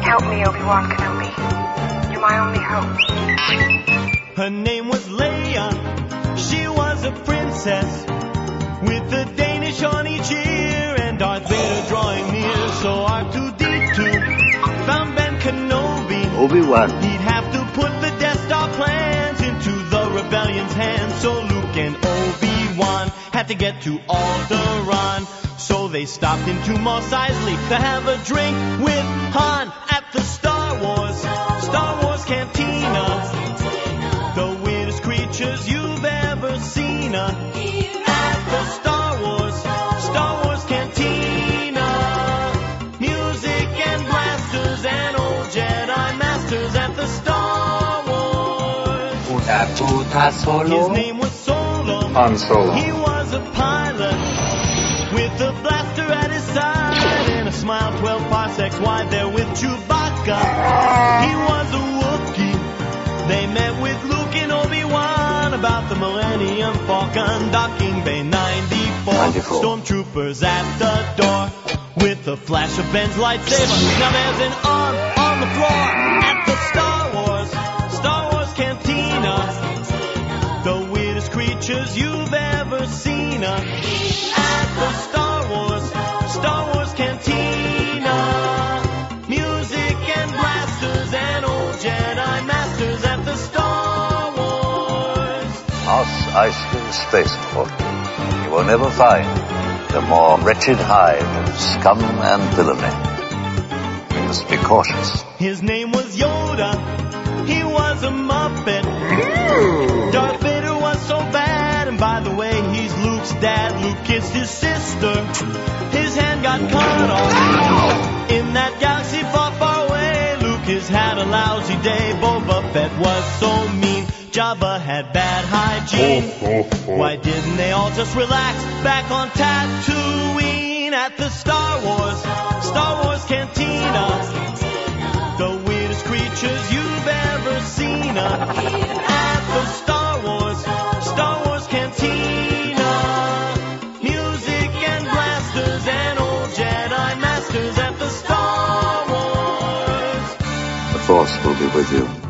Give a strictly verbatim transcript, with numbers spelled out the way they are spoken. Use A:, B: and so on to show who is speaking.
A: Help me, Obi-Wan Kenobi. You're my only hope.
B: Her name was Leia. She was a princess with a Danish on each ear and Darth Vader drawing near. So R two D two found Ben Kenobi.
C: Obi-Wan.
B: He'd have to put the Death Star plans into the rebellion's hands. So Luke and Obi-Wan had to get to Alderaan. So they stopped into Mos Eisley to have a drink with Han at the Star Wars, Star Wars Cantina. The weirdest creatures you've ever seen uh, at the Star Wars, Star Wars Cantina. Music and blasters and old Jedi masters at the Star Wars. His name was Solo.
C: Han Solo.
B: He was a pilot with a blaster at his side and a smile twelve parsecs wide there with Chewbacca. He was a Wookiee. They met with Luke and Obi-Wan about the Millennium Falcon docking Bay ninety-four.
C: ninety-four.
B: Stormtroopers at the door with a flash of Ben's lightsaber. Now there's an arm on the floor at the Star Wars, Star Wars Cantina. The weirdest creatures you've ever seen uh, at the Star Wars, Star Wars Cantina. Music and blasters and old Jedi masters at the Star Wars.
C: Mos Eisley Spaceport. You will never find a more wretched hive of scum and villainy. You must be cautious.
B: His name was Yoda. He was a Muppet. Darth Vader was so bad, and by the way, he's Luke's dad. Luke kissed his sister. His hand got cut off in that galaxy far, far away. Lucas had a lousy day. Boba Fett was so mean. Jabba had bad hygiene. Why didn't they all just relax back on Tatooine at the Star Wars, Star Wars Cantina? The weirdest creatures you've ever seen uh, at the Star Wars, Star Wars Cantina. Music and blasters and old Jedi masters at the Star Wars.
C: The Force will be with you.